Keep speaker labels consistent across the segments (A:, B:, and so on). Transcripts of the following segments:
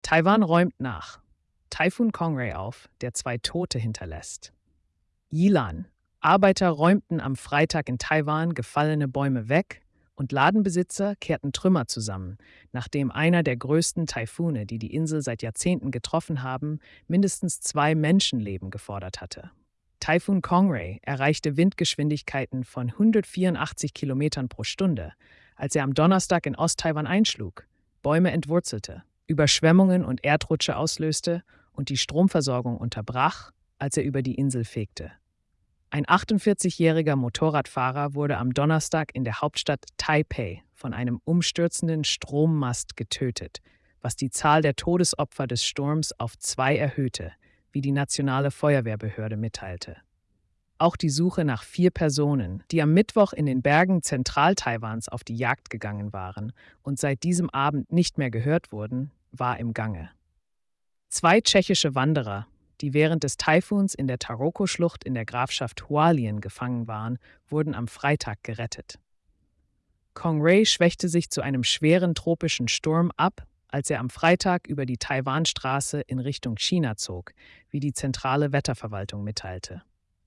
A: Taiwan räumt nach. Taifun Kongray auf, der 2 Tote hinterlässt. Yilan. Arbeiter räumten am Freitag in Taiwan gefallene Bäume weg und Ladenbesitzer kehrten Trümmer zusammen, nachdem einer der größten Taifune, die die Insel seit Jahrzehnten getroffen haben, mindestens 2 Menschenleben gefordert hatte. Taifun Kongray erreichte Windgeschwindigkeiten von 184 Kilometern pro Stunde, als er am Donnerstag in Osttaiwan einschlug, Bäume entwurzelte, Überschwemmungen und Erdrutsche auslöste und die Stromversorgung unterbrach, als er über die Insel fegte. Ein 48-jähriger Motorradfahrer wurde am Donnerstag in der Hauptstadt Taipei von einem umstürzenden Strommast getötet, was die Zahl der Todesopfer des Sturms auf 2 erhöhte, wie die nationale Feuerwehrbehörde mitteilte. Auch die Suche nach 4 Personen, die am Mittwoch in den Bergen Zentral-Taiwans auf die Jagd gegangen waren und seit diesem Abend nicht mehr gehört wurden, war im Gange. 2 tschechische Wanderer, die während des Taifuns in der Taroko-Schlucht in der Grafschaft Hualien gefangen waren, wurden am Freitag gerettet. Kongray schwächte sich zu einem schweren tropischen Sturm ab, als er am Freitag über die Taiwanstraße in Richtung China zog, wie die zentrale Wetterverwaltung mitteilte.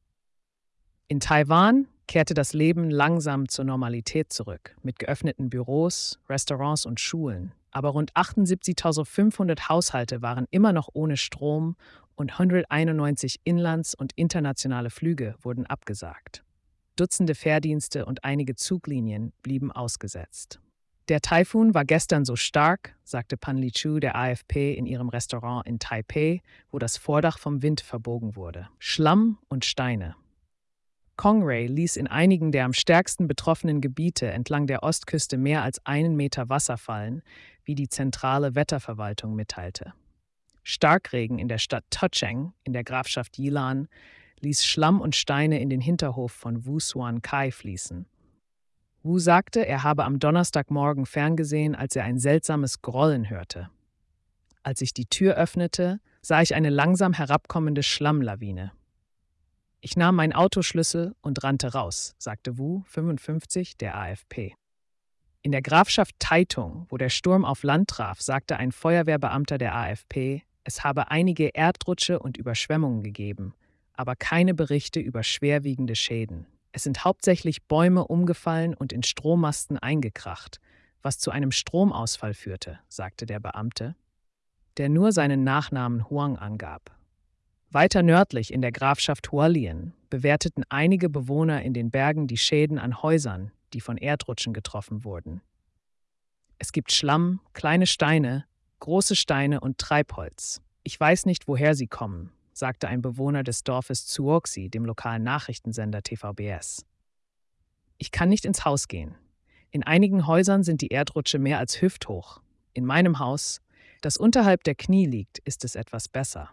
A: In Taiwan kehrte das Leben langsam zur Normalität zurück, mit geöffneten Büros, Restaurants und Schulen. Aber rund 78.500 Haushalte waren immer noch ohne Strom und 191 Inlands- und internationale Flüge wurden abgesagt. Dutzende Fährdienste und einige Zuglinien blieben ausgesetzt. Der Taifun war gestern so stark, sagte Pan Li-Chu der AFP in ihrem Restaurant in Taipei, wo das Vordach vom Wind verbogen wurde. Schlamm und Steine. Kongray ließ in einigen der am stärksten betroffenen Gebiete entlang der Ostküste mehr als 1 Meter Wasser fallen, wie die zentrale Wetterverwaltung mitteilte. Starkregen in der Stadt Tocheng in der Grafschaft Yilan ließ Schlamm und Steine in den Hinterhof von Wu Suan Kai fließen. Wu sagte, er habe am Donnerstagmorgen ferngesehen, als er ein seltsames Grollen hörte. Als ich die Tür öffnete, sah ich eine langsam herabkommende Schlammlawine. Ich nahm meinen Autoschlüssel und rannte raus, sagte Wu, 55, der AFP. In der Grafschaft Taitung, wo der Sturm auf Land traf, sagte ein Feuerwehrbeamter der AFP, es habe einige Erdrutsche und Überschwemmungen gegeben, aber keine Berichte über schwerwiegende Schäden. Es sind hauptsächlich Bäume umgefallen und in Strommasten eingekracht, was zu einem Stromausfall führte, sagte der Beamte, der nur seinen Nachnamen Huang angab. Weiter nördlich in der Grafschaft Hualien bewerteten einige Bewohner in den Bergen die Schäden an Häusern, die von Erdrutschen getroffen wurden. Es gibt Schlamm, kleine Steine, große Steine und Treibholz. Ich weiß nicht, woher sie kommen, sagte ein Bewohner des Dorfes Zuoxi, dem lokalen Nachrichtensender TVBS. Ich kann nicht ins Haus gehen. In einigen Häusern sind die Erdrutsche mehr als hüfthoch. In meinem Haus, das unterhalb der Knie liegt, ist es etwas besser.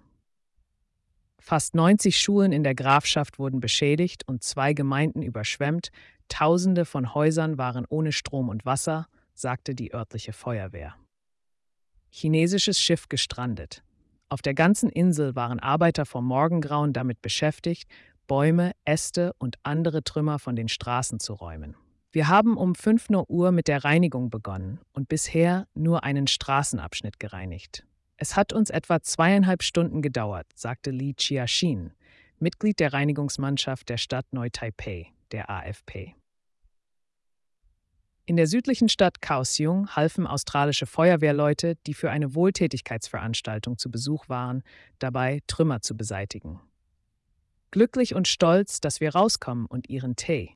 A: Fast 90 Schulen in der Grafschaft wurden beschädigt und 2 Gemeinden überschwemmt. Tausende von Häusern waren ohne Strom und Wasser, sagte die örtliche Feuerwehr. Chinesisches Schiff gestrandet. Auf der ganzen Insel waren Arbeiter vom Morgengrauen damit beschäftigt, Bäume, Äste und andere Trümmer von den Straßen zu räumen. Wir haben um 5 Uhr mit der Reinigung begonnen und bisher nur einen Straßenabschnitt gereinigt. Es hat uns etwa 2,5 Stunden gedauert, sagte Li Chiaxin, Mitglied der Reinigungsmannschaft der Stadt Neu-Taipei, der AFP. In der südlichen Stadt Kaohsiung halfen australische Feuerwehrleute, die für eine Wohltätigkeitsveranstaltung zu Besuch waren, dabei, Trümmer zu beseitigen. Glücklich und stolz, dass wir rauskommen und ihren Tee,